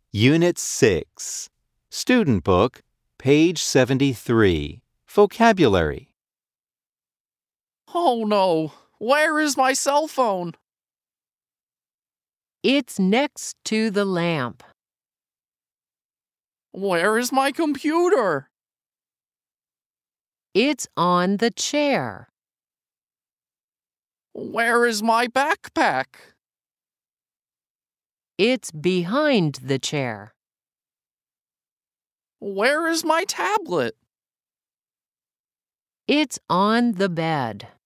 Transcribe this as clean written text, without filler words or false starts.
Unit 6, Student Book, page 73, Vocabulary. Oh no, where is my cell phone? It's next to the lamp. Where is my computer? It's on the chair. Where is my backpack? It's behind the chair. Where is my tablet? It's on the bed.